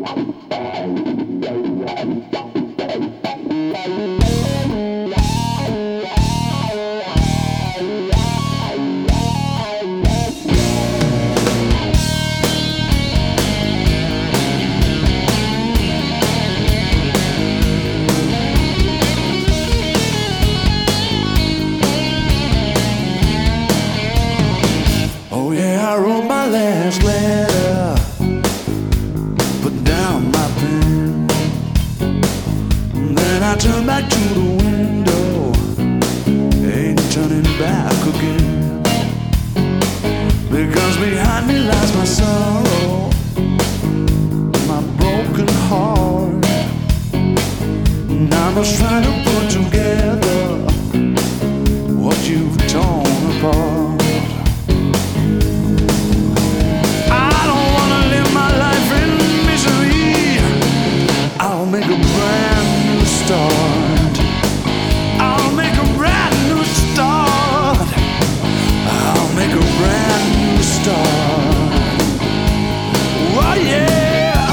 Oh yeah, I wrote my last letter, put down my pen. Then I turned back to the window, ain't turning back again. Because behind me lies my sorrow, my broken heart. And I must try to put together what you've torn apart. Make a brand new start. I'll make a brand new start. I'll make a brand new start. Oh yeah.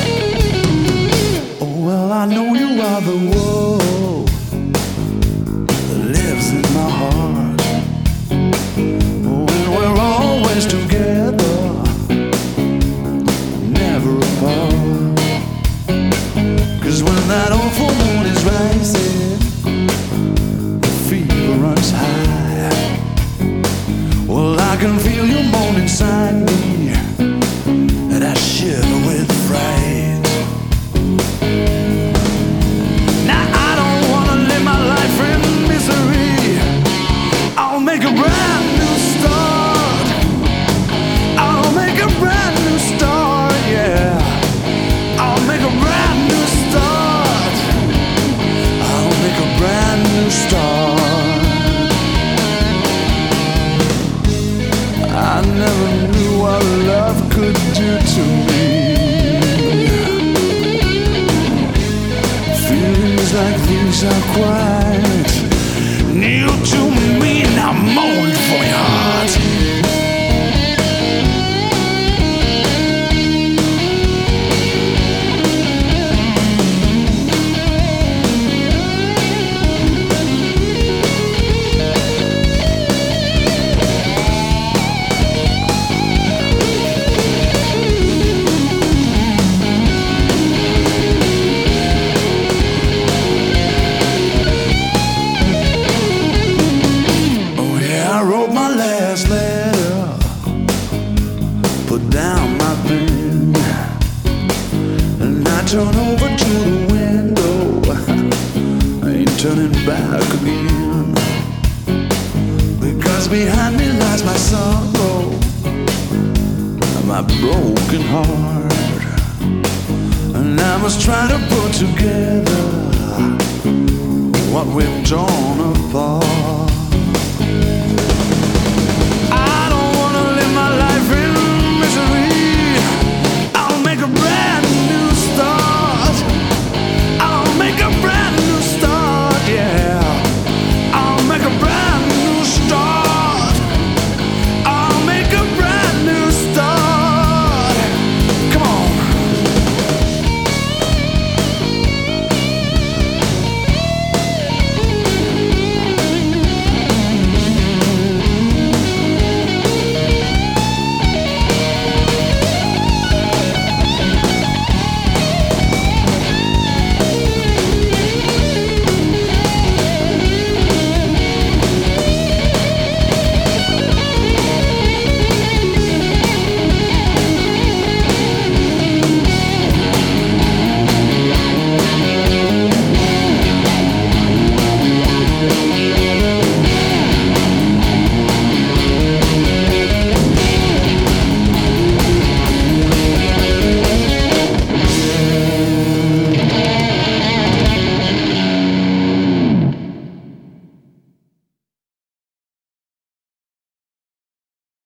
Oh well, I know you are the wolf that lives in my heart. Oh, and we're always together, never apart. Cause when that awful moon is rising, the fever runs high. Well, I can feel your moan inside me, and I shiver with fright. Now I don't wanna live my life in misery. I'll make a brand new start. I'll make a brand new start, yeah. I'll make a brand new start. I'll make a brand new start. I never knew what love could do to me. Feelings like these are quite new to me, and I moan for your heart. Put down my pen, and I turn over to the window. I ain't turning back again. Because behind me lies my sorrow and my broken heart. And I must try to put together what we've torn apart.